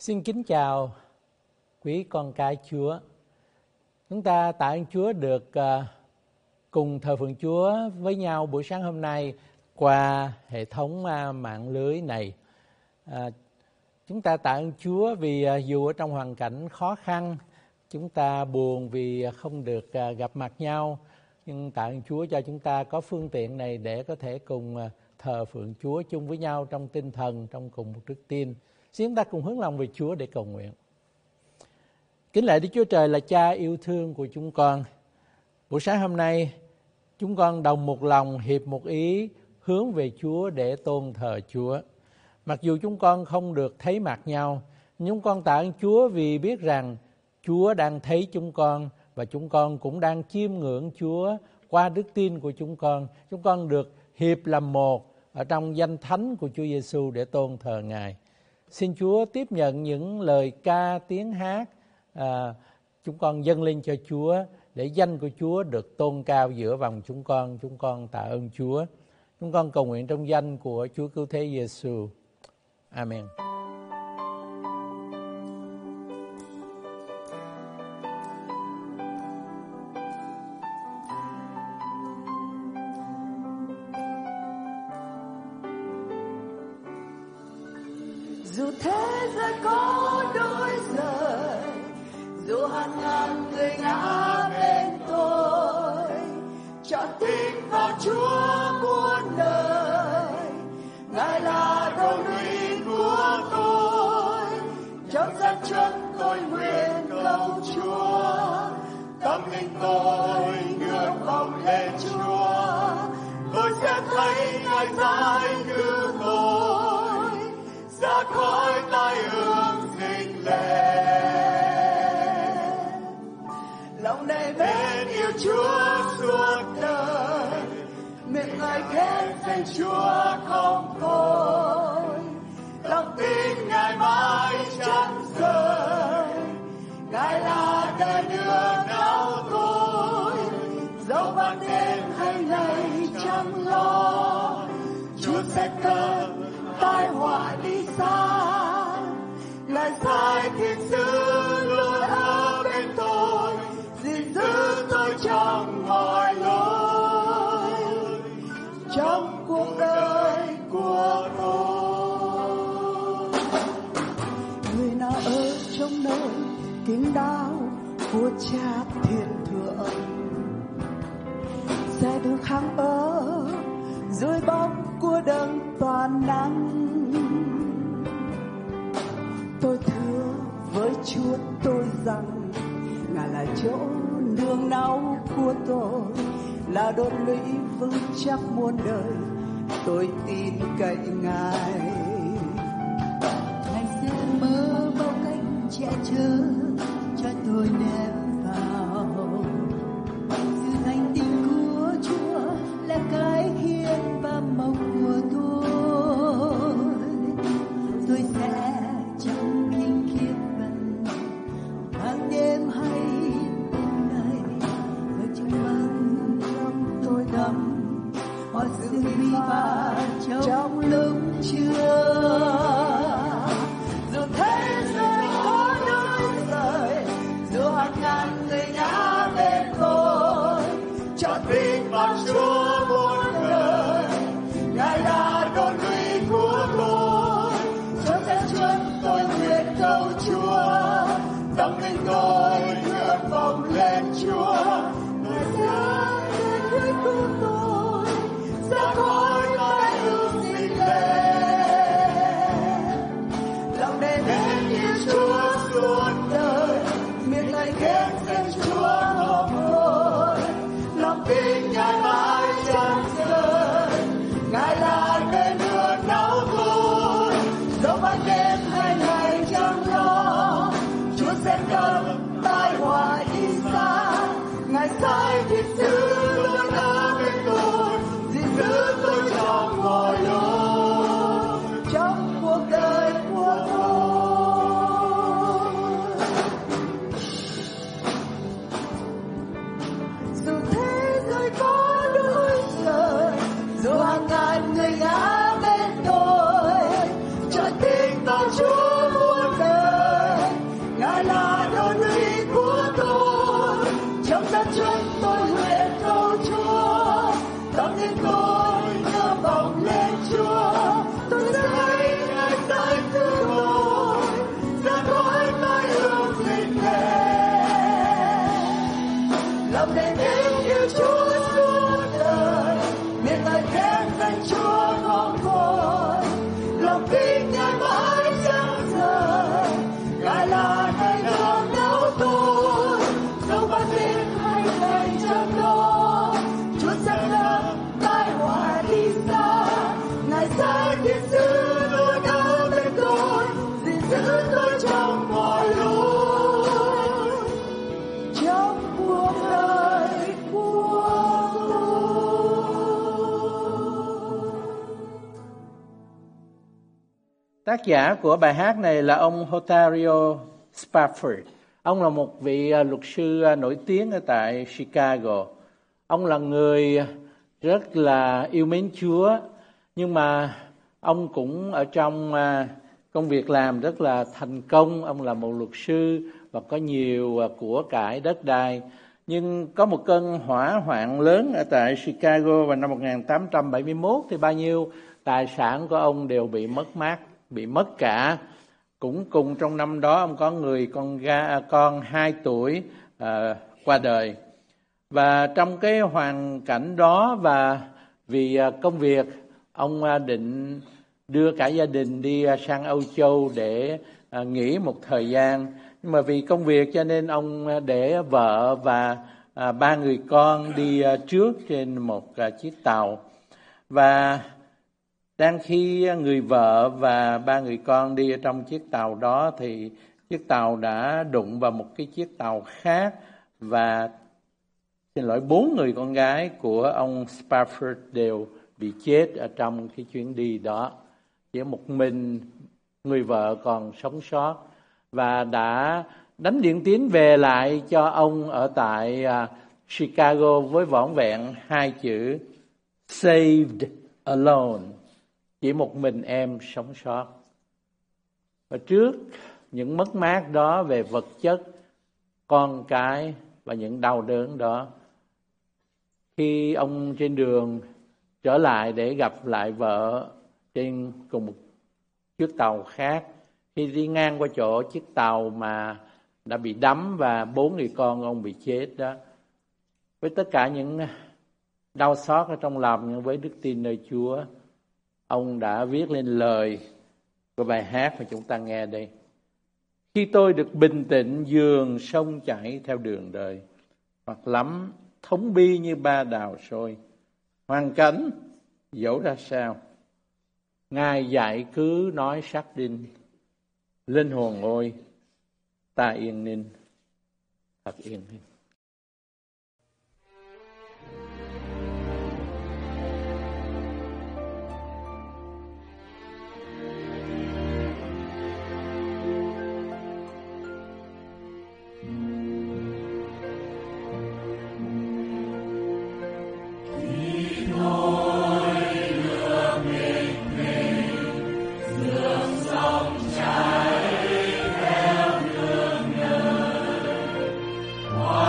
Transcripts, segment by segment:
Xin kính chào quý con cái Chúa. Chúng ta tạ ơn Chúa được cùng thờ phượng Chúa với nhau buổi sáng hôm nay qua hệ thống mạng lưới này. Chúng ta tạ ơn Chúa vì dù ở trong hoàn cảnh khó khăn, chúng ta buồn vì không được gặp mặt nhau, nhưng tạ ơn Chúa cho chúng ta có phương tiện này để có thể cùng thờ phượng Chúa chung với nhau trong tinh thần, trong cùng một đức tin. Xin chúng ta cùng hướng lòng về Chúa để cầu nguyện. Kính lạy Đức Chúa Trời là Cha yêu thương của chúng con. Buổi sáng hôm nay, chúng con đồng một lòng, hiệp một ý, hướng về Chúa để tôn thờ Chúa. Mặc dù chúng con không được thấy mặt nhau, nhưng con tạ ơn Chúa vì biết rằng Chúa đang thấy chúng con và chúng con cũng đang chiêm ngưỡng Chúa qua đức tin của chúng con. Chúng con được hiệp làm một ở trong danh thánh của Chúa Giêsu để tôn thờ Ngài. Xin Chúa tiếp nhận những lời ca tiếng hát chúng con dâng lên cho Chúa để danh của Chúa được tôn cao giữa vòng chúng con. Chúng con tạ ơn Chúa. Chúng con cầu nguyện trong danh của Chúa Cứu Thế Giêsu. Amen. Dù thế giới có đổi rời, dù hàng ngàn người ngã bên tôi, chọn tin vào Chúa muôn đời. Ngài là đồi núi của tôi, trong gian chân tôi nguyện cầu Chúa. Tâm linh tôi ngưỡng vọng lên Chúa, tôi sẽ thấy Ngài giải cứu tôi ra khỏi tai ương dịch lên. Lòng này mến yêu Chúa suốt đời, miệng Ngài khen danh Chúa không thôi. Lòng tin Ngài mãi chẳng rời, Ngài là đời đưa đau tôi. Dẫu ban đêm hay ngày chẳng lo, Chúa sẽ cầm tai họa đi xa. Ngài sai thiên sứ luôn ở bên tôi, gìn giữ tôi trong mọi lối, trong cuộc đời của tôi. Người nào ở trong nơi kín đáo của Cha thiên thượng sẽ được hằng ở dưới bóng của đấng toàn năng. Tôi thưa với Chúa tôi rằng Ngài là chỗ nương náu của tôi, là đồn lũy vững chắc muôn đời. Tôi tin cậy Ngài. Ngài sẽ mở bao cánh che chở cho tôi ném vào. Sự thành tín của Chúa là cái khiên và mong của tôi. Tôi sẽ trong kinh khiết vần hàng đêm hay đêm nay, với trong vần trong tôi đắm họ giữ vi và trong lúc trưa. Dù thế giới có đổi rời, dù hàng ngàn Tác giả của bài hát này là ông Horatio Spafford. Ông là một vị luật sư nổi tiếng ở tại Chicago. Ông là người rất là yêu mến Chúa, nhưng mà ông cũng ở trong công việc làm rất là thành công. Ông là một luật sư và có nhiều của cải đất đai. Nhưng có một cơn hỏa hoạn lớn ở tại Chicago vào năm 1871 thì bao nhiêu tài sản của ông đều bị mất cả. Cũng cùng trong năm đó ông có người con 2 tuổi qua đời. Và trong cái hoàn cảnh đó và vì công việc, ông định đưa cả gia đình đi sang Âu Châu để nghỉ một thời gian. Nhưng mà vì công việc cho nên ông để vợ và 3 người con đi trước trên một chiếc tàu. Và đang khi người vợ và 3 người con đi ở trong chiếc tàu đó thì chiếc tàu đã đụng vào một cái chiếc tàu khác và 4 người con gái của ông Spafford đều bị chết ở trong cái chuyến đi đó. Chỉ một mình người vợ còn sống sót và đã đánh điện tín về lại cho ông ở tại Chicago với vỏn vẹn 2 chữ Saved Alone. Chỉ một mình em sống sót. Và trước những mất mát đó về vật chất, con cái và những đau đớn đó, khi ông trên đường trở lại để gặp lại vợ trên cùng một chiếc tàu khác, khi đi ngang qua chỗ chiếc tàu mà đã bị đắm và 4 người con ông bị chết đó, với tất cả những đau xót ở trong lòng nhưng với đức tin nơi Chúa, ông đã viết lên lời của bài hát mà chúng ta nghe đây. Khi tôi được bình tĩnh dường sông chảy theo đường đời, hoặc lắm thống bi như ba đào sôi, hoàn cảnh dẫu ra sao, Ngài dạy cứ nói xác đinh, linh hồn ôi, ta yên ninh, thật yên ninh. Wow.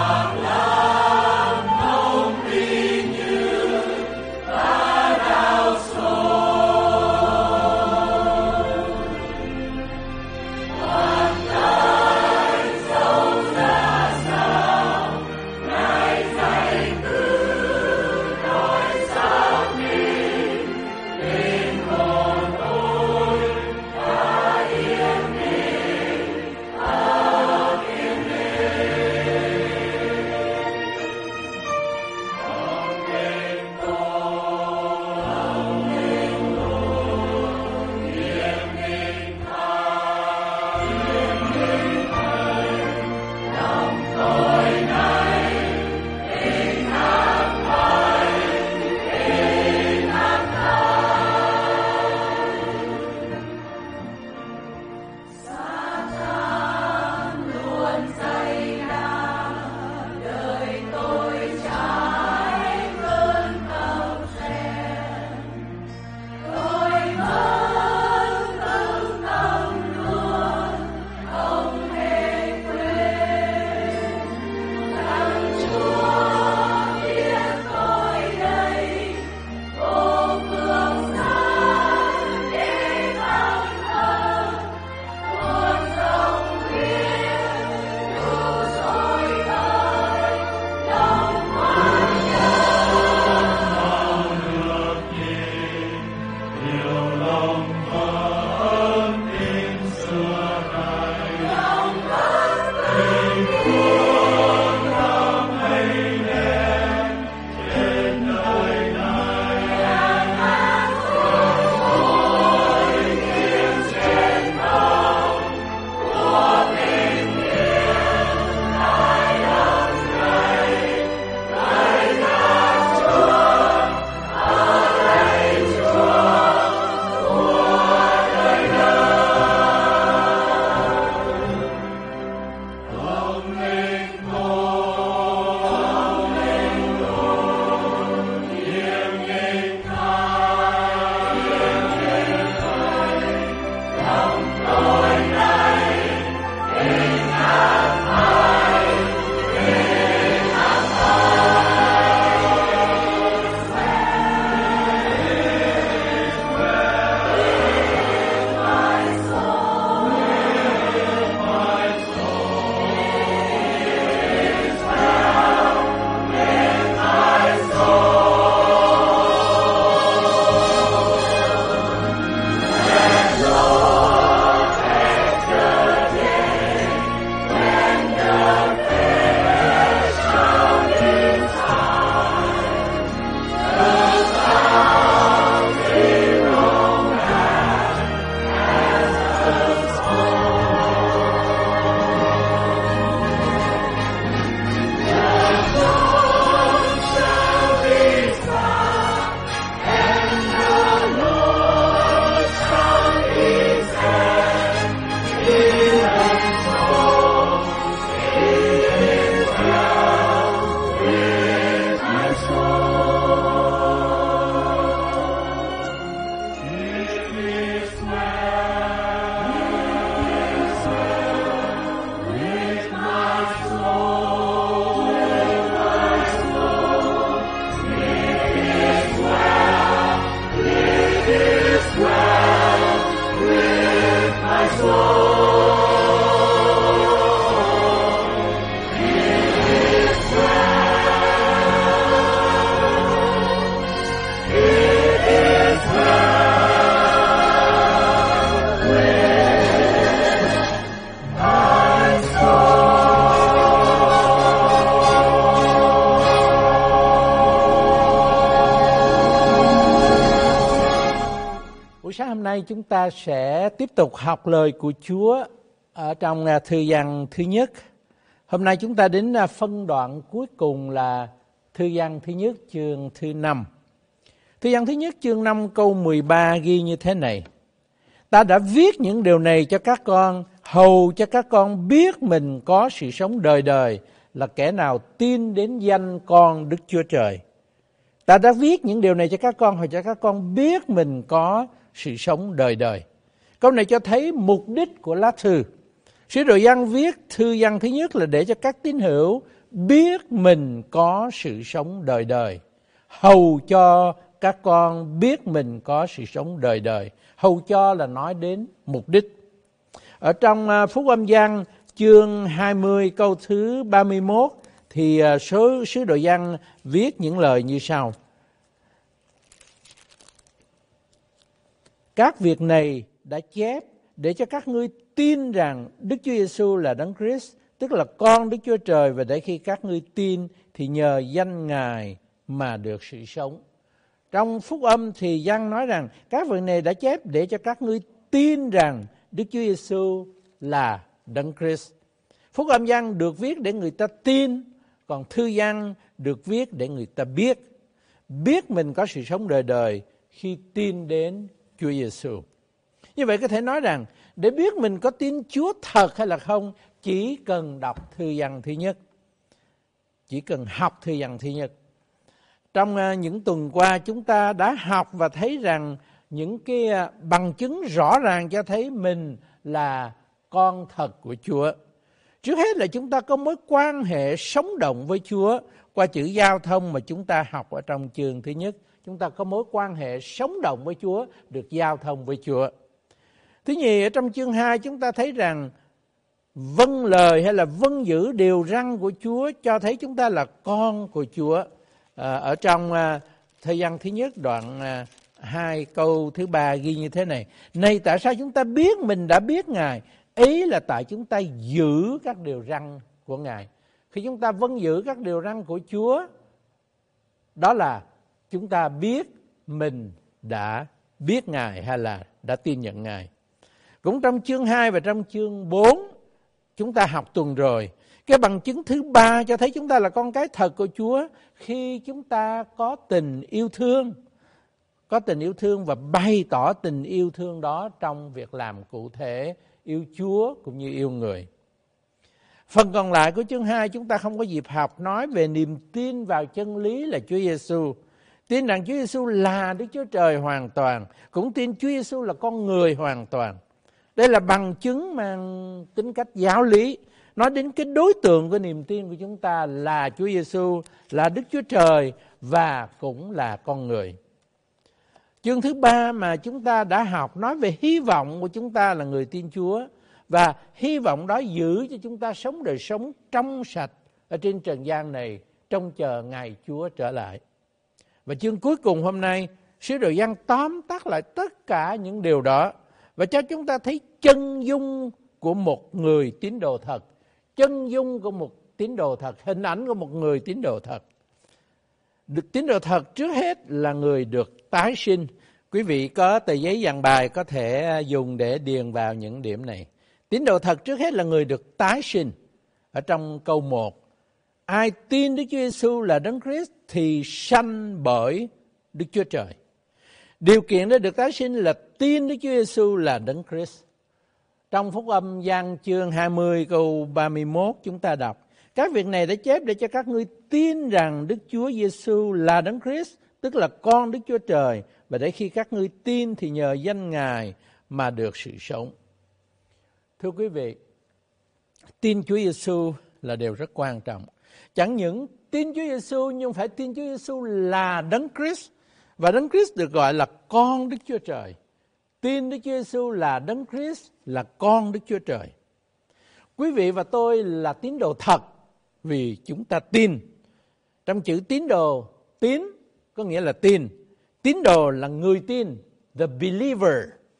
nay chúng ta sẽ tiếp tục học lời của Chúa ở trong thư văn thứ nhất. Hôm nay chúng ta đến phân đoạn cuối cùng là thư văn thứ nhất chương thứ 5. Thư văn thứ nhất chương 5 câu 13 ghi như thế này: Ta đã viết những điều này cho các con, hầu cho các con biết mình có sự sống đời đời, là kẻ nào tin đến danh con Đức Chúa Trời. Ta đã viết những điều này cho các con, hầu cho các con biết mình có sự sống đời đời. Câu này cho thấy mục đích của lá thư. Sứ đồ Giăng viết thư văn thứ nhất là để cho các tín hữu biết mình có sự sống đời đời. Hầu cho các con biết mình có sự sống đời đời. Hầu cho là nói đến mục đích. Ở trong Phúc Âm Giăng chương 20 câu thứ 31 thì sứ đồ Giăng viết những lời như sau: Các việc này đã chép để cho các ngươi tin rằng Đức Chúa Giêsu là Đấng Christ, tức là con Đức Chúa Trời, và để khi các ngươi tin thì nhờ danh Ngài mà được sự sống. Trong Phúc Âm thì Giăng nói rằng các việc này đã chép để cho các ngươi tin rằng Đức Chúa Giêsu là Đấng Christ. Phúc Âm Giăng được viết để người ta tin, còn thư Giăng được viết để người ta biết mình có sự sống đời đời khi tin đến Chúa Giêsu. Như vậy có thể nói rằng để biết mình có tin Chúa thật hay là không, chỉ cần đọc thư văn thứ nhất, chỉ cần học thư văn thứ nhất. Trong những tuần qua chúng ta đã học và thấy rằng những cái bằng chứng rõ ràng cho thấy mình là con thật của Chúa. Trước hết là chúng ta có mối quan hệ sống động với Chúa qua chữ giao thông mà chúng ta học ở trong chương thứ nhất. Chúng ta có mối quan hệ sống động với Chúa, được giao thông với Chúa. Thứ nhì, ở trong chương 2 chúng ta thấy rằng vâng lời hay là vâng giữ điều răn của Chúa cho thấy chúng ta là con của Chúa. Ở trong thời gian thứ nhất đoạn 2 câu thứ 3 ghi như thế này: Này tại sao chúng ta biết mình đã biết Ngài? Ý là tại chúng ta giữ các điều răn của Ngài. Khi chúng ta vâng giữ các điều răn của Chúa, đó là chúng ta biết mình đã biết Ngài hay là đã tin nhận Ngài. Cũng trong chương 2 và trong chương 4 chúng ta học tuần rồi, cái bằng chứng thứ 3 cho thấy chúng ta là con cái thật của Chúa khi chúng ta có tình yêu thương. Có tình yêu thương và bày tỏ tình yêu thương đó trong việc làm cụ thể, yêu Chúa cũng như yêu người. Phần còn lại của chương 2 chúng ta không có dịp học, nói về niềm tin vào chân lý là Chúa Giêsu. Tin rằng Chúa Giêsu là Đức Chúa Trời hoàn toàn, cũng tin Chúa Giêsu là con người hoàn toàn. Đây là bằng chứng mang tính cách giáo lý, nói đến cái đối tượng của niềm tin của chúng ta là Chúa Giêsu, là Đức Chúa Trời và cũng là con người. Chương thứ 3 mà chúng ta đã học nói về hy vọng của chúng ta là người tin Chúa, và hy vọng đó giữ cho chúng ta sống đời sống trong sạch ở trên trần gian này, trông chờ ngày Chúa trở lại. Và chương cuối cùng hôm nay, sứ đồ Giăng tóm tắt lại tất cả những điều đó và cho chúng ta thấy chân dung của một người tín đồ thật, chân dung của một tín đồ thật, hình ảnh của một người tín đồ thật. Được tín đồ thật trước hết là người được tái sinh. Quý vị có tờ giấy dàn bài có thể dùng để điền vào những điểm này. Tín đồ thật trước hết là người được tái sinh. Ở trong câu 1, ai tin Đức Chúa Giêsu là Đấng Christ thì sanh bởi Đức Chúa Trời. Điều kiện để được tái sinh là tin Đức Chúa Giêsu là Đấng Christ. Trong Phúc Âm Giăng chương 20 câu 31 chúng ta đọc: Các việc này đã chép để cho các ngươi tin rằng Đức Chúa Giêsu là Đấng Christ, tức là con Đức Chúa Trời, và để khi các ngươi tin thì nhờ danh Ngài mà được sự sống. Thưa quý vị, tin Chúa Giêsu là điều rất quan trọng. Chẳng những tin Chúa Giêsu nhưng phải tin Chúa Giêsu là Đấng Christ, và Đấng Christ được gọi là con Đức Chúa Trời. Tin Đức Chúa Giêsu là Đấng Christ, là con Đức Chúa Trời. Quý vị và tôi là tín đồ thật vì chúng ta tin. Trong chữ tín đồ, tín có nghĩa là tin. Tín đồ là người tin, the believer.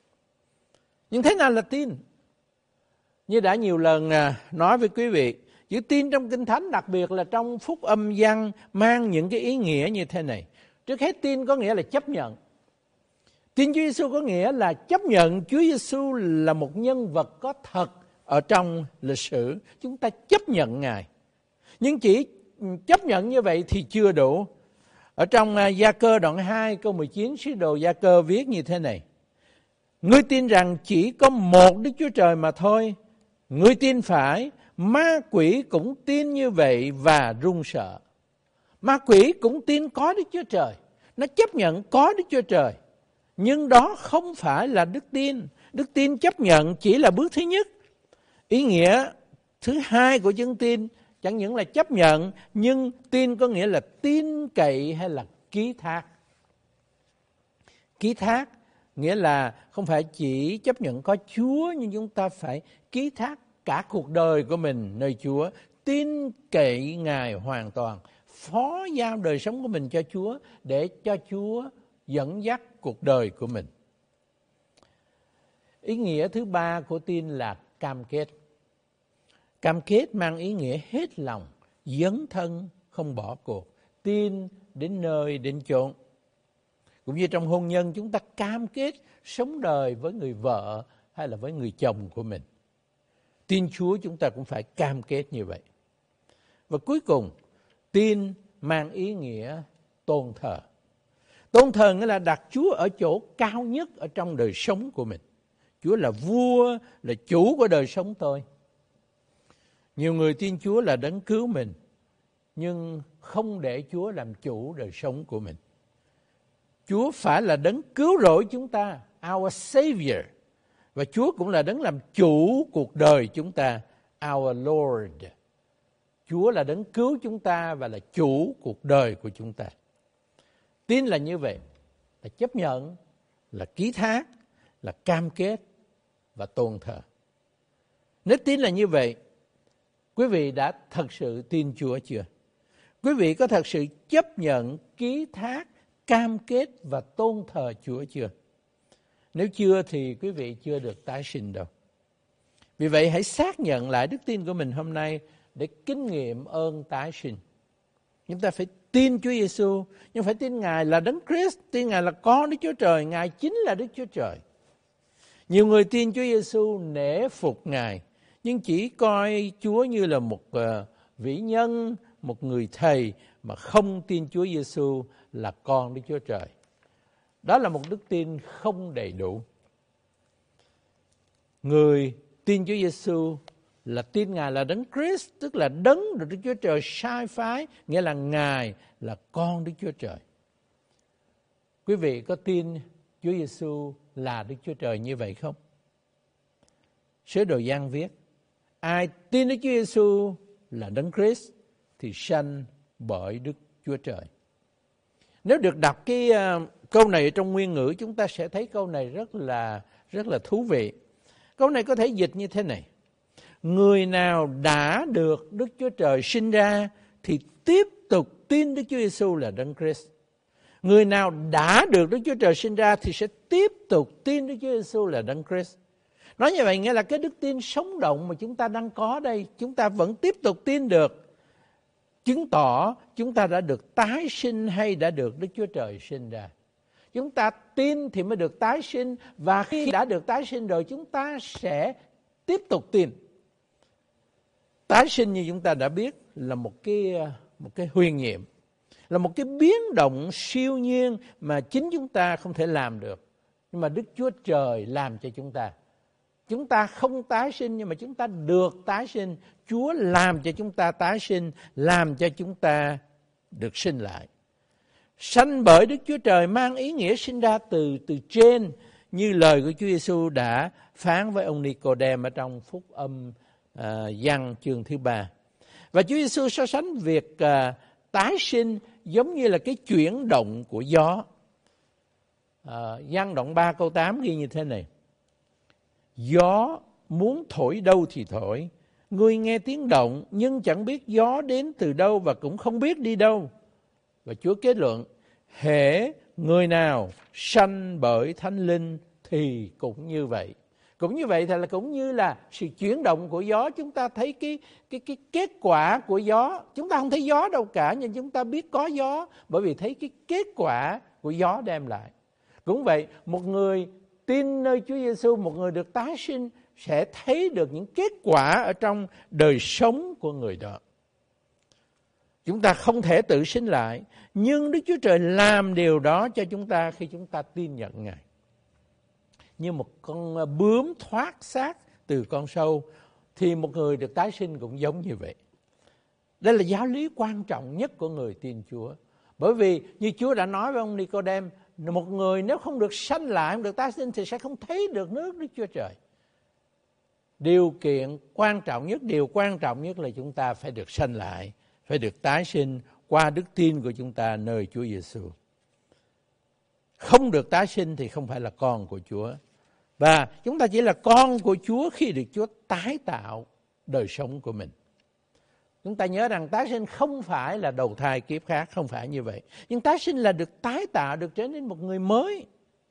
Nhưng thế nào là tin? Như đã nhiều lần nói với quý vị, chữ tin trong Kinh Thánh, đặc biệt là trong Phúc Âm Giăng, mang những cái ý nghĩa như thế này. Trước hết tin có nghĩa là chấp nhận. Tin Chúa Giêsu có nghĩa là chấp nhận Chúa Giêsu là một nhân vật có thật ở trong lịch sử. Chúng ta chấp nhận Ngài. Nhưng chỉ chấp nhận như vậy thì chưa đủ. Ở trong Gia Cơ đoạn 2 câu 19, sứ đồ Gia Cơ viết như thế này: Ngươi tin rằng chỉ có một Đức Chúa Trời mà thôi. Ngươi tin phải, ma quỷ cũng tin như vậy và run sợ. Ma quỷ cũng tin có Đức Chúa Trời. Nó chấp nhận có Đức Chúa Trời. Nhưng đó không phải là đức tin. Đức tin chấp nhận chỉ là bước thứ nhất. Ý nghĩa thứ hai của chân tin chẳng những là chấp nhận, nhưng tin có nghĩa là tin cậy hay là ký thác. Ký thác nghĩa là không phải chỉ chấp nhận có Chúa, nhưng chúng ta phải ký thác cả cuộc đời của mình nơi Chúa. Tin cậy Ngài hoàn toàn, phó giao đời sống của mình cho Chúa để cho Chúa dẫn dắt cuộc đời của mình. Ý nghĩa thứ ba của tin là cam kết. Cam kết mang ý nghĩa hết lòng, dấn thân, không bỏ cuộc, tin đến nơi đến chốn. Cũng như trong hôn nhân, chúng ta cam kết sống đời với người vợ hay là với người chồng của mình. Tin Chúa chúng ta cũng phải cam kết như vậy. Và cuối cùng, tin mang ý nghĩa tôn thờ. Tôn thờ nghĩa là đặt Chúa ở chỗ cao nhất ở trong đời sống của mình. Chúa là vua, là chủ của đời sống tôi. Nhiều người tin Chúa là đấng cứu mình, nhưng không để Chúa làm chủ đời sống của mình. Chúa phải là đấng cứu rỗi chúng ta, our Savior. Và Chúa cũng là đấng làm chủ cuộc đời chúng ta, our Lord. Chúa là đấng cứu chúng ta và là chủ cuộc đời của chúng ta. Tin là như vậy, là chấp nhận, là ký thác, là cam kết và tôn thờ. Nếu tin là như vậy, quý vị đã thật sự tin Chúa chưa? Quý vị có thật sự chấp nhận, ký thác, cam kết và tôn thờ Chúa chưa? Nếu chưa thì quý vị chưa được tái sinh đâu. Vì vậy hãy xác nhận lại đức tin của mình hôm nay để kinh nghiệm ơn tái sinh. Chúng ta phải tin Chúa Giêsu, nhưng phải tin Ngài là Đấng Christ, tin Ngài là con Đức Chúa Trời, Ngài chính là Đức Chúa Trời. Nhiều người tin Chúa Giêsu nể phục Ngài, nhưng chỉ coi Chúa như là một vĩ nhân, một người thầy mà không tin Chúa Giêsu là con Đức Chúa Trời. Đó là một đức tin không đầy đủ. Người tin Chúa Giêsu là tin Ngài là Đấng Christ, tức là Đấng được Đức Chúa Trời sai phái, nghĩa là Ngài là con Đức Chúa Trời. Quý vị có tin Chúa Giêsu là Đức Chúa Trời như vậy không? Sứ đồ Giăng viết: ai tin Đức Chúa Giêsu là Đấng Christ thì sanh bởi Đức Chúa Trời. Nếu được đọc cái câu này trong nguyên ngữ, chúng ta sẽ thấy câu này rất là thú vị. Câu này có thể dịch như thế này: người nào đã được Đức Chúa Trời sinh ra thì tiếp tục tin Đức Chúa Giêsu là Đấng Christ. Người nào đã được Đức Chúa Trời sinh ra thì sẽ tiếp tục tin Đức Chúa Giêsu là Đấng Christ. Nói như vậy nghĩa là cái đức tin sống động mà chúng ta đang có đây, chúng ta vẫn tiếp tục tin được, chứng tỏ chúng ta đã được tái sinh hay đã được Đức Chúa Trời sinh ra. Chúng ta tin thì mới được tái sinh, và khi đã được tái sinh rồi chúng ta sẽ tiếp tục tin. Tái sinh như chúng ta đã biết là một cái huyền nhiệm, là một cái biến động siêu nhiên mà chính chúng ta không thể làm được, nhưng mà Đức Chúa Trời làm cho chúng ta. Chúng ta không tái sinh nhưng mà chúng ta được tái sinh. Chúa làm cho chúng ta tái sinh, làm cho chúng ta được sinh lại. Sanh bởi Đức Chúa Trời mang ý nghĩa sinh ra từ trên, như lời của Chúa Giêsu đã phán với ông Nicôđêm ở trong phúc âm Giăng chương thứ 3. Và Chúa Giêsu so sánh việc tái sinh giống như là cái chuyển động của gió. Giăng đoạn 3 câu 8 ghi như thế này: gió muốn thổi đâu thì thổi, ngươi nghe tiếng động nhưng chẳng biết gió đến từ đâu và cũng không biết đi đâu. Và Chúa kết luận: hễ người nào sanh bởi Thánh Linh thì cũng như vậy. Cũng như vậy thì là cũng như là sự chuyển động của gió. Chúng ta thấy cái kết quả của gió. Chúng ta không thấy gió đâu cả, nhưng chúng ta biết có gió bởi vì thấy cái kết quả của gió đem lại. Cũng vậy, một người tin nơi Chúa Giêsu, một người được tái sinh sẽ thấy được những kết quả ở trong đời sống của người đó. Chúng ta không thể tự sinh lại, nhưng Đức Chúa Trời làm điều đó cho chúng ta khi chúng ta tin nhận Ngài. Như một con bướm thoát xác từ con sâu, thì một người được tái sinh cũng giống như vậy. Đây là giáo lý quan trọng nhất của người tin Chúa. Bởi vì như Chúa đã nói với ông Nicôđêm, một người nếu không được sanh lại, không được tái sinh thì sẽ không thấy được nước Đức Chúa Trời. Điều quan trọng nhất là chúng ta phải được sanh lại, phải được tái sinh qua đức tin của chúng ta nơi Chúa Giêsu. Không được tái sinh thì không phải là con của Chúa. Và chúng ta chỉ là con của Chúa khi được Chúa tái tạo đời sống của mình. Chúng ta nhớ rằng tái sinh không phải là đầu thai kiếp khác, không phải như vậy. Nhưng tái sinh là được tái tạo, được trở nên một người mới.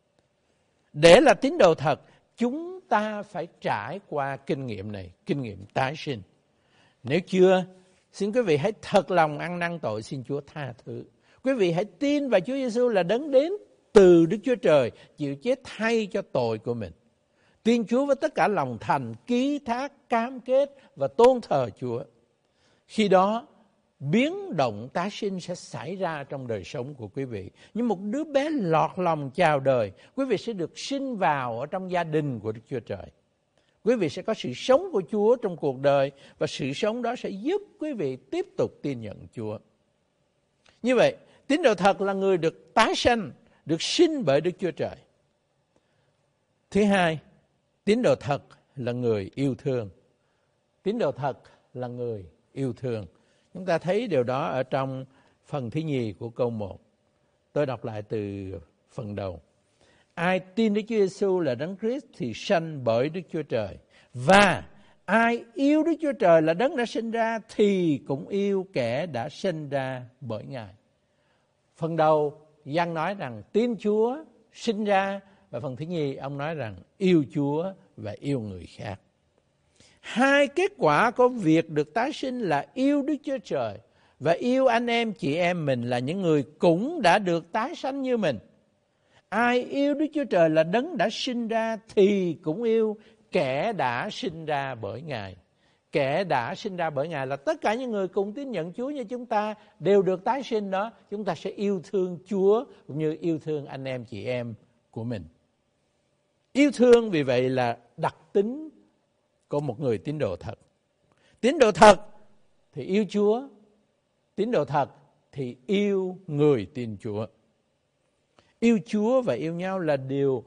Để là tín đồ thật, chúng ta phải trải qua kinh nghiệm này, kinh nghiệm tái sinh. Nếu chưa, xin quý vị hãy thật lòng ăn năn tội, xin Chúa tha thứ. Quý vị hãy tin vào Chúa Giêsu là đấng đến từ Đức Chúa Trời, chịu chết thay cho tội của mình. Tin Chúa với tất cả lòng thành, ký thác, cam kết và tôn thờ Chúa. Khi đó, biến động tái sinh sẽ xảy ra trong đời sống của quý vị. Như một đứa bé lọt lòng chào đời, quý vị sẽ được sinh vào ở trong gia đình của Đức Chúa Trời. Quý vị sẽ có sự sống của Chúa trong cuộc đời, và sự sống đó sẽ giúp quý vị tiếp tục tin nhận Chúa. Như vậy, tín đồ thật là người được tái sanh, được sinh bởi Đức Chúa Trời. Thứ hai, tín đồ thật là người yêu thương. Tín đồ thật là người yêu thương. Chúng ta thấy điều đó ở trong phần thứ nhì của câu 1. Tôi đọc lại từ phần đầu. Ai tin Đức Chúa Giêsu là Đấng Christ thì sanh bởi Đức Chúa Trời. Và ai yêu Đức Chúa Trời là Đấng đã sinh ra thì cũng yêu kẻ đã sinh ra bởi Ngài. Phần đầu Giăng nói rằng tin Chúa, sinh ra, và phần thứ nhì ông nói rằng yêu Chúa và yêu người khác. Hai kết quả của việc được tái sinh là yêu Đức Chúa Trời và yêu anh em chị em mình là những người cũng đã được tái sanh như mình. Ai yêu Đức Chúa Trời là Đấng đã sinh ra thì cũng yêu kẻ đã sinh ra bởi Ngài. Kẻ đã sinh ra bởi Ngài là tất cả những người cùng tín nhận Chúa như chúng ta đều được tái sinh đó. Chúng ta sẽ yêu thương Chúa cũng như yêu thương anh em chị em của mình. Yêu thương vì vậy là đặc tính của một người tín đồ thật. Tín đồ thật thì yêu Chúa. Tín đồ thật thì yêu người tin Chúa. Yêu Chúa và yêu nhau là điều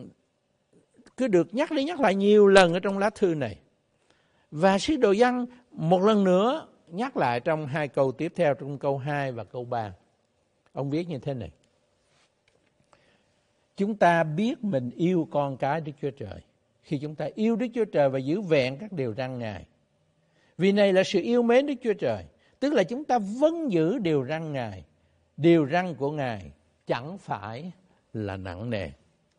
cứ được nhắc đi nhắc lại nhiều lần ở trong lá thư này. Và sứ đồ Giăng một lần nữa nhắc lại trong hai câu tiếp theo, trong câu 2 và câu 3. Ông viết như thế này. Chúng ta biết mình yêu con cái Đức Chúa Trời khi chúng ta yêu Đức Chúa Trời và giữ vẹn các điều răn Ngài. Vì này là sự yêu mến Đức Chúa Trời, tức là chúng ta vâng giữ điều răn Ngài. Điều răn của Ngài chẳng phải là nặng nề.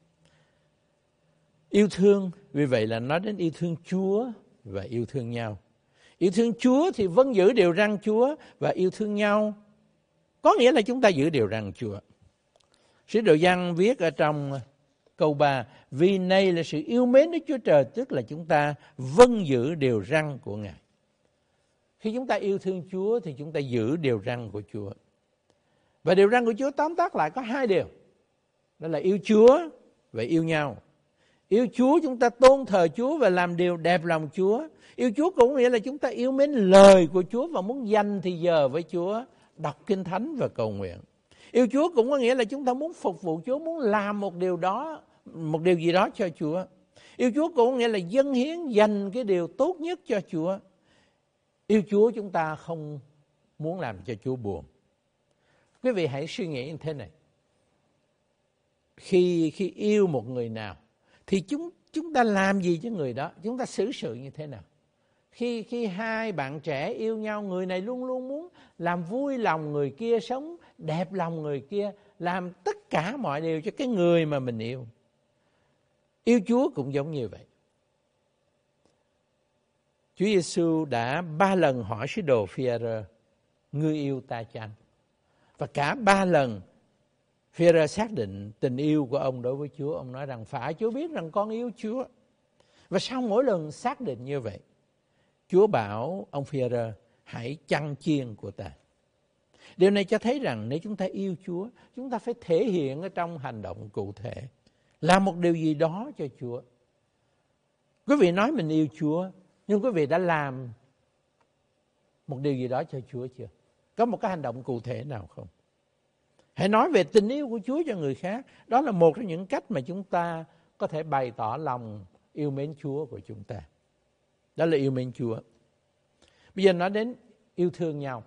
Yêu thương, vì vậy là nói đến yêu thương Chúa và yêu thương nhau. Yêu thương Chúa thì vâng giữ điều răn Chúa, và yêu thương nhau có nghĩa là chúng ta giữ điều răn Chúa. Sứ đồ Giăng viết ở trong câu 3, vì này là sự yêu mến Đức Chúa Trời, tức là chúng ta vâng giữ điều răn của Ngài. Khi chúng ta yêu thương Chúa thì chúng ta giữ điều răn của Chúa. Và điều răn của Chúa tóm tắt lại có hai điều. Đó là yêu Chúa và yêu nhau. Yêu Chúa chúng ta tôn thờ Chúa và làm điều đẹp lòng Chúa. Yêu Chúa cũng nghĩa là chúng ta yêu mến lời của Chúa và muốn dành thì giờ với Chúa, đọc Kinh Thánh và cầu nguyện. Yêu Chúa cũng có nghĩa là chúng ta muốn phục vụ Chúa, muốn làm một điều gì đó cho Chúa. Yêu Chúa cũng có nghĩa là dâng hiến, dành cái điều tốt nhất cho Chúa. Yêu Chúa chúng ta không muốn làm cho Chúa buồn. Quý vị hãy suy nghĩ như thế này. Khi yêu một người nào thì chúng ta làm gì cho người đó? Chúng ta xử sự như thế nào? Khi hai bạn trẻ yêu nhau, người này luôn luôn muốn làm vui lòng người kia, sống đẹp lòng người kia, làm tất cả mọi điều cho cái người mà mình yêu. Yêu Chúa cũng giống như vậy. Chúa Giêsu đã 3 lần hỏi sứ đồ Phi-e-rơ, ngươi yêu ta chăng? Và cả 3 lần Phi-e-rơ xác định tình yêu của ông đối với Chúa. Ông nói rằng phải, Chúa biết rằng con yêu Chúa. Và sau mỗi lần xác định như vậy, Chúa bảo ông Phi-e-rơ hãy chăn chiên của ta. Điều này cho thấy rằng nếu chúng ta yêu Chúa, chúng ta phải thể hiện ở trong hành động cụ thể, làm một điều gì đó cho Chúa. Quý vị nói mình yêu Chúa, nhưng quý vị đã làm một điều gì đó cho Chúa chưa? Có một cái hành động cụ thể nào không? Hãy nói về tình yêu của Chúa cho người khác. Đó là một trong những cách mà chúng ta có thể bày tỏ lòng yêu mến Chúa của chúng ta. Đó là yêu mến Chúa. Bây giờ nói đến yêu thương nhau.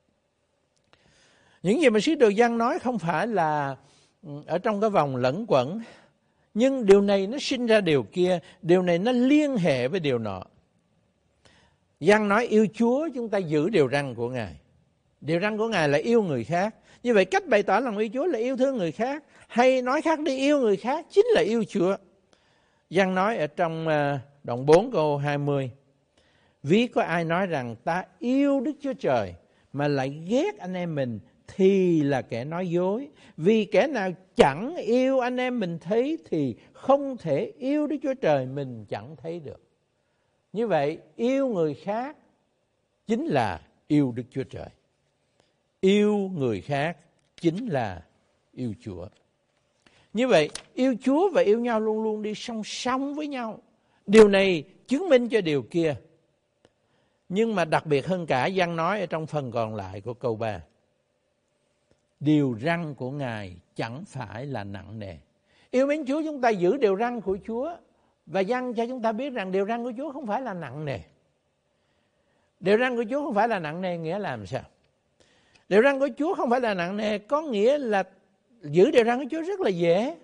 Những gì mà sứ đồ Giăng nói không phải là ở trong cái vòng lẫn quẩn, nhưng điều này nó sinh ra điều kia, điều này nó liên hệ với điều nọ. Giăng nói yêu Chúa, chúng ta giữ điều răn của Ngài. Điều răn của Ngài là yêu người khác. Như vậy cách bày tỏ lòng yêu Chúa là yêu thương người khác, hay nói khác đi, yêu người khác chính là yêu Chúa. Giăng nói ở trong đoạn 4 câu 20: Ví có ai nói rằng ta yêu Đức Chúa Trời mà lại ghét anh em mình thì là kẻ nói dối. Vì kẻ nào chẳng yêu anh em mình thấy thì không thể yêu Đức Chúa Trời mình chẳng thấy được. Như vậy yêu người khác chính là yêu Đức Chúa Trời. Yêu người khác chính là yêu Chúa. Như vậy yêu Chúa và yêu nhau luôn luôn đi song song với nhau. Điều này chứng minh cho điều kia. Nhưng mà đặc biệt hơn cả, Giăng nói ở trong phần còn lại của câu 3: Điều răn của Ngài chẳng phải là nặng nề. Yêu mến Chúa, chúng ta giữ điều răn của Chúa. Và Giăng cho chúng ta biết rằng điều răn của Chúa không phải là nặng nề. Điều răn của Chúa không phải là nặng nề nghĩa là làm sao? Điều răn của Chúa không phải là nặng nề có nghĩa là giữ điều răn của Chúa rất là dễ.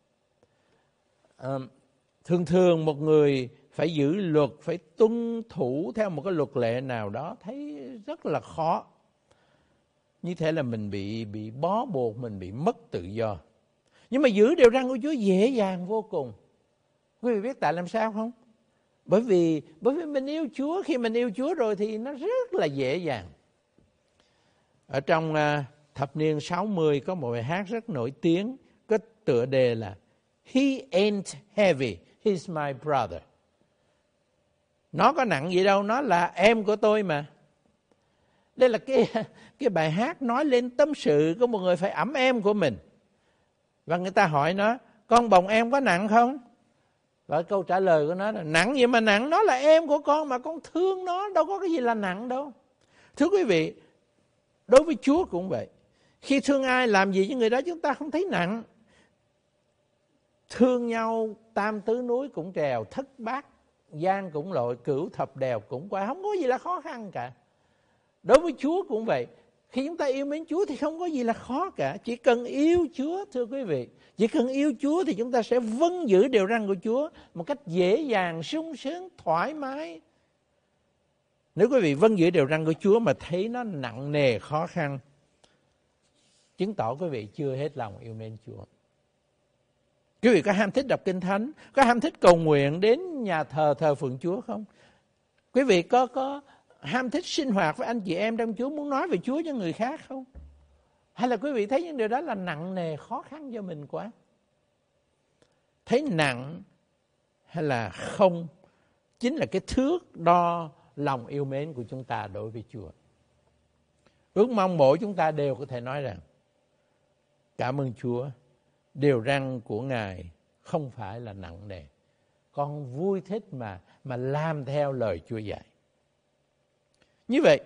Thường một người phải giữ luật, phải tuân thủ theo một cái luật lệ nào đó thấy rất là khó. Như thế là mình bị bó buộc, mình bị mất tự do. Nhưng mà giữ điều răn của Chúa dễ dàng vô cùng. Quý vị biết tại làm sao không? Bởi vì mình yêu Chúa. Khi mình yêu Chúa rồi thì nó rất là dễ dàng. Ở trong thập niên 60 có một bài hát rất nổi tiếng, có tựa đề là He ain't heavy, he's my brother. Nó có nặng gì đâu, nó là em của tôi mà. Đây là cái bài hát nói lên tâm sự của một người phải ẵm em của mình. Và người ta hỏi nó: con bồng em có nặng không? Và câu trả lời của nó là: nặng gì mà nặng, nó là em của con mà con thương nó, đâu có cái gì là nặng đâu. Thưa quý vị, đối với Chúa cũng vậy. Khi thương ai, làm gì với người đó chúng ta không thấy nặng. Thương nhau tam tứ núi cũng trèo, thất bát giang cũng lội, cửu thập đèo cũng qua, không có gì là khó khăn cả. Đối với Chúa cũng vậy. Khi chúng ta yêu mến Chúa thì không có gì là khó cả. Chỉ cần yêu Chúa, thưa quý vị, chỉ cần yêu Chúa thì chúng ta sẽ vâng giữ điều răn của Chúa một cách dễ dàng, sung sướng, thoải mái. Nếu quý vị vâng giữ điều răn của Chúa mà thấy nó nặng nề, khó khăn, chứng tỏ quý vị chưa hết lòng yêu mến Chúa. Quý vị có ham thích đọc Kinh Thánh, có ham thích cầu nguyện đến nhà thờ phượng Chúa không? Quý vị có ham thích sinh hoạt với anh chị em trong Chúa, muốn nói về Chúa cho người khác không? Hay là quý vị thấy những điều đó là nặng nề, khó khăn cho mình quá? Thấy nặng hay là không chính là cái thước đo lòng yêu mến của chúng ta đối với Chúa. Ước mong mỗi chúng ta đều có thể nói rằng: cảm ơn Chúa, điều răn của Ngài không phải là nặng nề. Con vui thích mà làm theo lời Chúa dạy. Như vậy,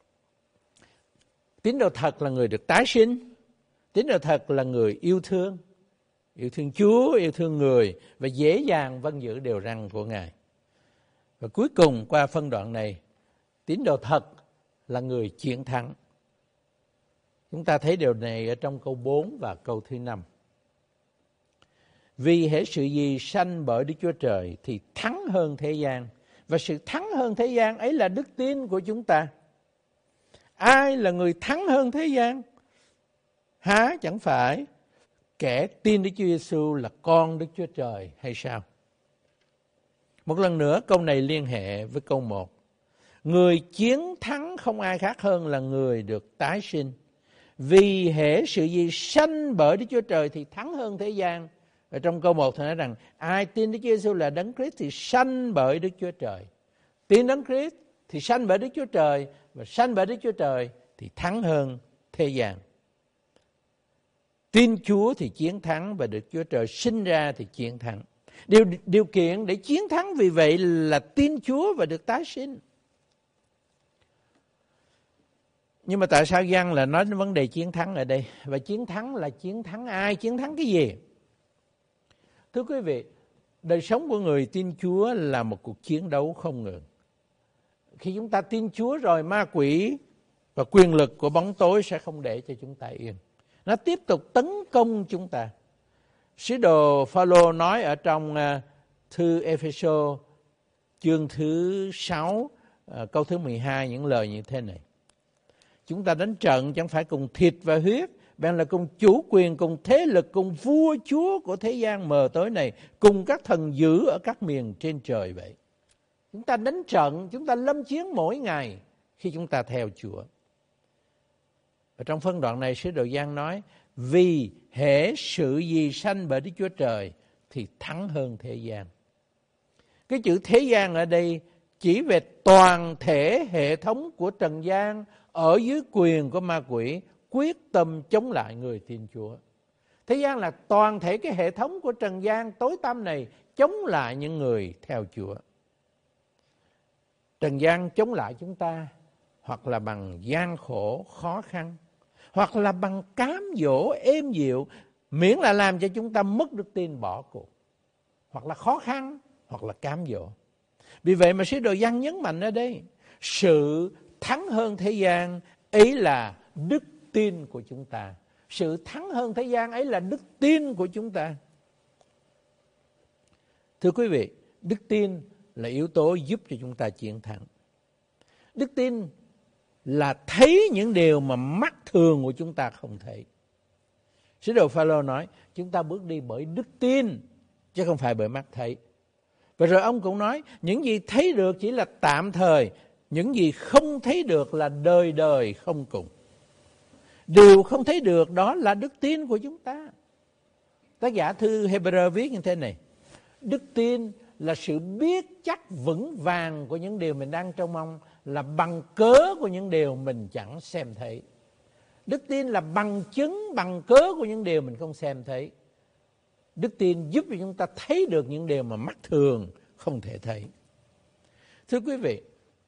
tín đồ thật là người được tái sinh. Tín đồ thật là người yêu thương Chúa, yêu thương người và dễ dàng vâng giữ điều răn của Ngài. Và cuối cùng qua phân đoạn này, tín đồ thật là người chiến thắng. Chúng ta thấy điều này ở trong câu 4 và câu thứ 5. Vì hễ sự gì sanh bởi Đức Chúa Trời thì thắng hơn thế gian. Và sự thắng hơn thế gian ấy là đức tin của chúng ta. Ai là người thắng hơn thế gian? Há chẳng phải kẻ tin Đức Chúa Giêsu là con Đức Chúa Trời hay sao? Một lần nữa câu này liên hệ với câu 1. Người chiến thắng không ai khác hơn là người được tái sinh. Vì hễ sự gì sanh bởi Đức Chúa Trời thì thắng hơn thế gian. Ở trong câu 1 thì nói rằng ai tin Đức Chúa Giêsu là Đấng Christ thì sanh bởi Đức Chúa Trời. Tin Đấng Christ thì sanh bởi Đức Chúa Trời, và sanh bởi Đức Chúa Trời thì thắng hơn thế gian. Tin Chúa thì chiến thắng, và Đức Chúa Trời sinh ra thì chiến thắng. Điều kiện để chiến thắng vì vậy là tin Chúa và được tái sinh. Nhưng mà tại sao Giăng lại nói đến vấn đề chiến thắng ở đây? Và chiến thắng là chiến thắng ai? Chiến thắng cái gì? Thưa quý vị, đời sống của người tin Chúa là một cuộc chiến đấu không ngừng. Khi chúng ta tin Chúa rồi, ma quỷ và quyền lực của bóng tối sẽ không để cho chúng ta yên. Nó tiếp tục tấn công chúng ta. Sứ đồ Phao-lô nói ở trong thư Ê-phê-sô chương thứ 6 câu thứ 12 những lời như thế này: chúng ta đánh trận chẳng phải cùng thịt và huyết, bèn là cùng chủ quyền, cùng thế lực, cùng vua chúa của thế gian mờ tối này, cùng các thần dữ ở các miền trên trời vậy. Chúng ta đánh trận, chúng ta lâm chiến mỗi ngày khi chúng ta theo Chúa. Và trong phân đoạn này, sứ đồ Giăng nói: vì hễ sự gì sanh bởi Đức Chúa Trời thì thắng hơn thế gian. Cái chữ thế gian ở đây chỉ về toàn thể hệ thống của trần gian ở dưới quyền của ma quỷ, quyết tâm chống lại người tin Chúa. Thế gian là toàn thể cái hệ thống của trần gian tối tăm này chống lại những người theo Chúa. Trần gian chống lại chúng ta hoặc là bằng gian khổ, khó khăn, hoặc là bằng cám dỗ êm dịu, miễn là làm cho chúng ta mất đức tin bỏ cuộc, hoặc là khó khăn, hoặc là cám dỗ. Vì vậy mà sứ đồ Giăng nhấn mạnh ở đây, sự thắng hơn thế gian ấy là đức tin của chúng ta. Sự thắng hơn thế gian ấy là đức tin của chúng ta. Thưa quý vị, đức tin là yếu tố giúp cho chúng ta chiến thắng. Đức tin là thấy những điều mà mắt thường của chúng ta không thấy. Sứ đồ Phao-lô nói, chúng ta bước đi bởi đức tin, chứ không phải bởi mắt thấy. Và rồi ông cũng nói, những gì thấy được chỉ là tạm thời, những gì không thấy được là đời đời không cùng. Điều không thấy được đó là đức tin của chúng ta. Tác giả thư Hebrew viết như thế này: đức tin là sự biết chắc vững vàng của những điều mình đang trông mong, là bằng cớ của những điều mình chẳng xem thấy. Đức tin là bằng chứng, bằng cớ của những điều mình không xem thấy. Đức tin giúp cho chúng ta thấy được những điều mà mắt thường không thể thấy. Thưa quý vị,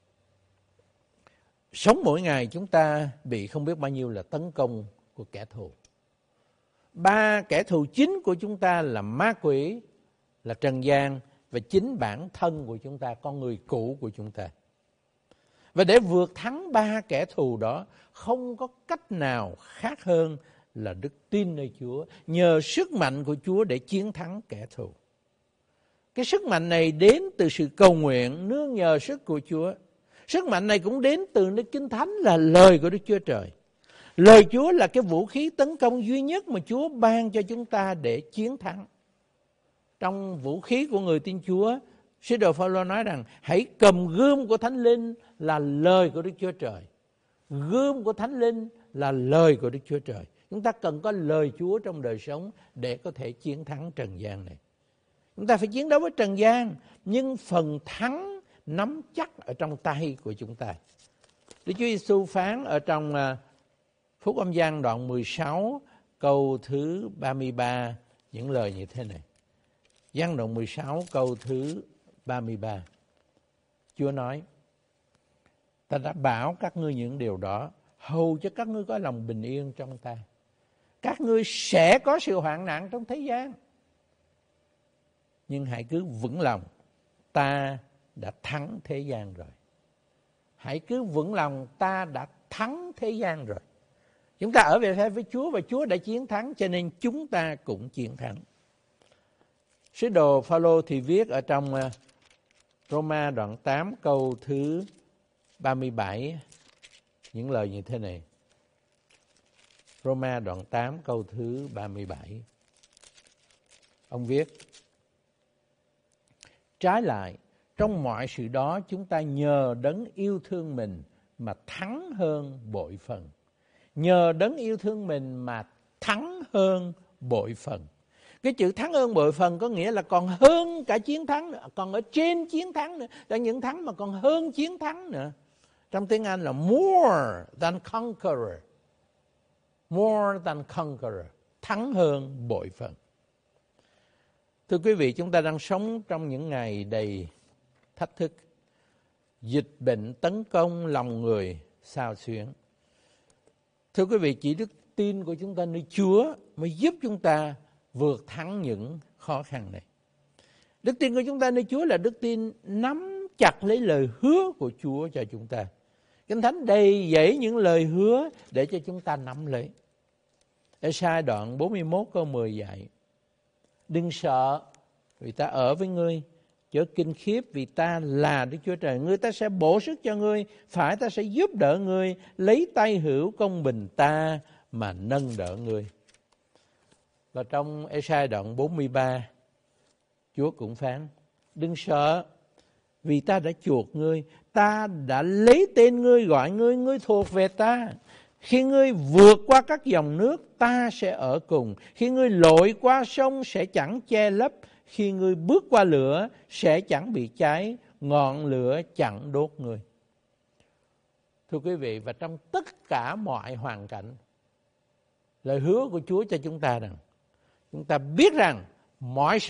sống mỗi ngày chúng ta bị không biết bao nhiêu là tấn công của kẻ thù. 3 kẻ thù chính của chúng ta là ma quỷ, là trần gian, và chính bản thân của chúng ta, con người cũ của chúng ta. Và để vượt thắng 3 kẻ thù đó, không có cách nào khác hơn là đức tin nơi Chúa, nhờ sức mạnh của Chúa để chiến thắng kẻ thù. Cái sức mạnh này đến từ sự cầu nguyện, nương nhờ sức của Chúa. Sức mạnh này cũng đến từ nơi Kinh Thánh là lời của Đức Chúa Trời. Lời Chúa là cái vũ khí tấn công duy nhất mà Chúa ban cho chúng ta để chiến thắng. Trong vũ khí của người tin Chúa, sứ đồ Phao-lô nói rằng hãy cầm gươm của Thánh Linh là lời của Đức Chúa Trời. Gươm của Thánh Linh là lời của Đức Chúa Trời. Chúng ta cần có lời Chúa trong đời sống để có thể chiến thắng trần gian này. Chúng ta phải chiến đấu với trần gian, nhưng phần thắng nắm chắc ở trong tay của chúng ta. Đức Chúa Giêsu phán ở trong Phúc Âm Giăng đoạn 16 câu thứ 33 những lời như thế này. Giăng đoạn 16 câu thứ 33. Chúa nói: ta đã bảo các ngươi những điều đó, hầu cho các ngươi có lòng bình yên trong ta. Các ngươi sẽ có sự hoạn nạn trong thế gian, nhưng hãy cứ vững lòng, ta đã thắng thế gian rồi. Hãy cứ vững lòng, ta đã thắng thế gian rồi. Chúng ta ở về phe với Chúa và Chúa đã chiến thắng, cho nên chúng ta cũng chiến thắng. Sứ đồ Phao-lô thì viết ở trong Roma đoạn 8 câu thứ 37 những lời như thế này. Roma đoạn 8 câu thứ 37. Ông viết: trái lại, trong mọi sự đó chúng ta nhờ đấng yêu thương mình mà thắng hơn bội phần. nhờ đấng yêu thương mình mà thắng hơn bội phần. Cái chữ thắng hơn bội phần có nghĩa là còn hơn cả chiến thắng nữa, còn ở trên chiến thắng nữa. Chẳng những thắng mà còn hơn chiến thắng nữa. Trong tiếng Anh là more than conqueror. More than conqueror. Thắng hơn bội phần. Thưa quý vị, chúng ta đang sống trong những ngày đầy thách thức. Dịch bệnh tấn công lòng người xao xuyến. Thưa quý vị, chỉ đức tin của chúng ta nơi Chúa mới giúp chúng ta vượt thắng những khó khăn này. Đức tin của chúng ta nơi Chúa là đức tin nắm chặt lấy lời hứa của Chúa cho chúng ta. Kinh Thánh đầy dẫy những lời hứa để cho chúng ta nắm lấy. Ê-sai đoạn 41 câu 10 dạy: đừng sợ vì ta ở với ngươi, chớ kinh khiếp vì ta là Đức Chúa Trời ngươi, ta sẽ bổ sức cho ngươi, phải ta sẽ giúp đỡ ngươi, lấy tay hữu công bình ta mà nâng đỡ ngươi. Và trong Ê-sai đoạn 43, Chúa cũng phán: đừng sợ vì ta đã chuộc ngươi, ta đã lấy tên ngươi gọi ngươi, ngươi thuộc về ta. Khi ngươi vượt qua các dòng nước, ta sẽ ở cùng. Khi ngươi lội qua sông, sẽ chẳng che lấp. Khi ngươi bước qua lửa, sẽ chẳng bị cháy, ngọn lửa chẳng đốt ngươi. Thưa quý vị, và trong tất cả mọi hoàn cảnh, lời hứa của Chúa cho chúng ta rằng, chúng ta biết rằng mọi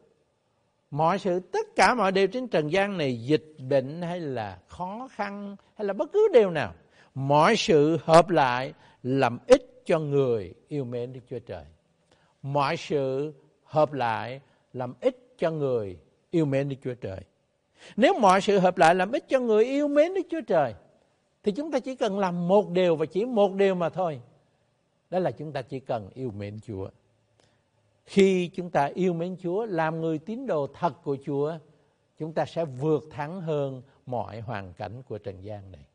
sự, tất cả mọi điều trên trần gian này, dịch bệnh hay là khó khăn hay là bất cứ điều nào, mọi sự hợp lại làm ích cho người yêu mến Đức Chúa Trời. Mọi sự hợp lại làm ích cho người yêu mến Đức Chúa Trời. Nếu mọi sự hợp lại làm ích cho người yêu mến Đức Chúa Trời, thì chúng ta chỉ cần làm một điều và chỉ một điều mà thôi. Đó là chúng ta chỉ cần yêu mến Chúa. Khi chúng ta yêu mến Chúa, làm người tín đồ thật của Chúa, chúng ta sẽ vượt thắng hơn mọi hoàn cảnh của trần gian này.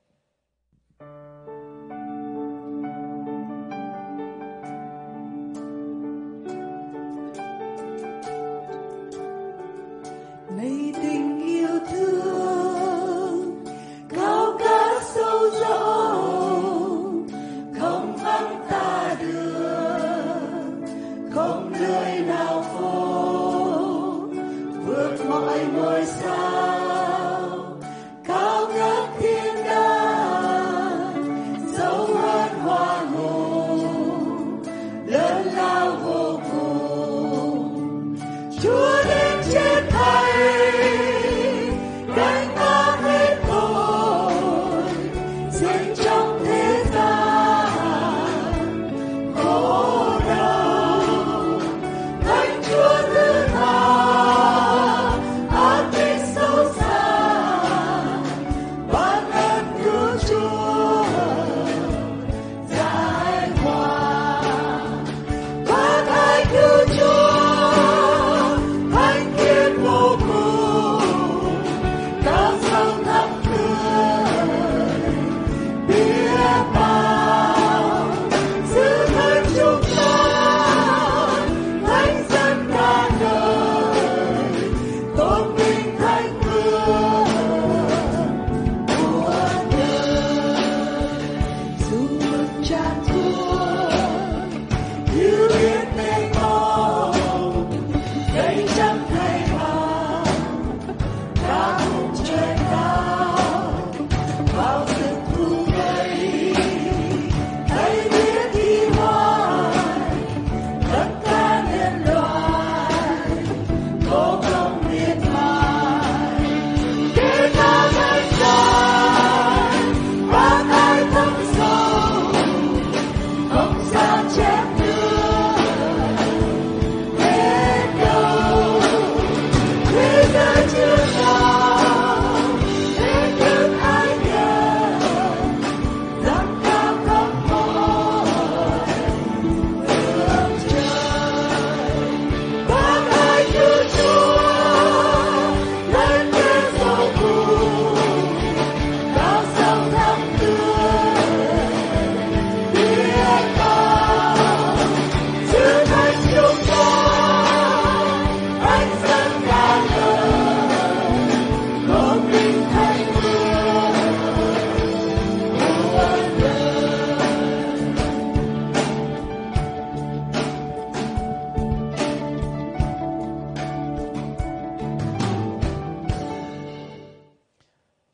Lấy tình yêu thương cao cát sâu rộng, không vắng ta đường, không lưới nào khô, vượt mọi ngôi sao cao ngất thiên đàng, dấu hơn hoa hồng lớn lao vô cùng. Chúa đến chết thay gánh ta hết tội, xin trong thế gian khổ đau, Thánh Chúa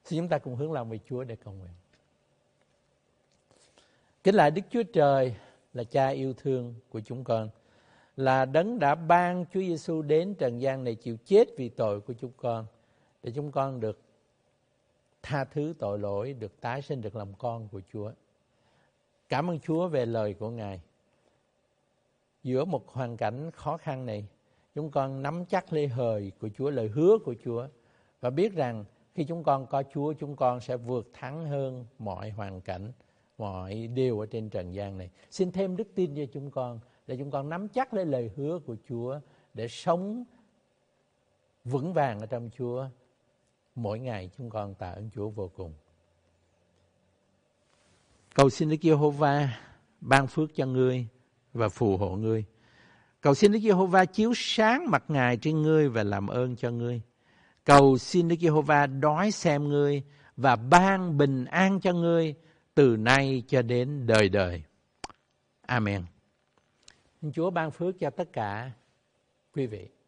Thì chúng ta cùng hướng lòng về Chúa để cầu nguyện. Kính lạy Đức Chúa Trời là Cha yêu thương của chúng con, là Đấng đã ban Chúa Giêsu đến trần gian này chịu chết vì tội của chúng con, để chúng con được tha thứ tội lỗi, được tái sinh, được làm con của Chúa. Cảm ơn Chúa về lời của Ngài. Giữa một hoàn cảnh khó khăn này, chúng con nắm chắc lời hời của Chúa, lời hứa của Chúa, và biết rằng khi chúng con có Chúa, chúng con sẽ vượt thắng hơn mọi hoàn cảnh, mọi điều ở trên trần gian này. Xin thêm đức tin cho chúng con, để chúng con nắm chắc lấy lời hứa của Chúa, để sống vững vàng ở trong Chúa. Mỗi ngày chúng con tạ ơn Chúa vô cùng. Cầu xin Đức Giê-hô-va ban phước cho ngươi và phù hộ ngươi. Cầu xin Đức Giê-hô-va chiếu sáng mặt Ngài trên ngươi và làm ơn cho ngươi. Cầu xin Đức Giê-hô-va đói xem ngươi và ban bình an cho ngươi từ nay cho đến đời đời. Amen. Chúa ban phước cho tất cả quý vị.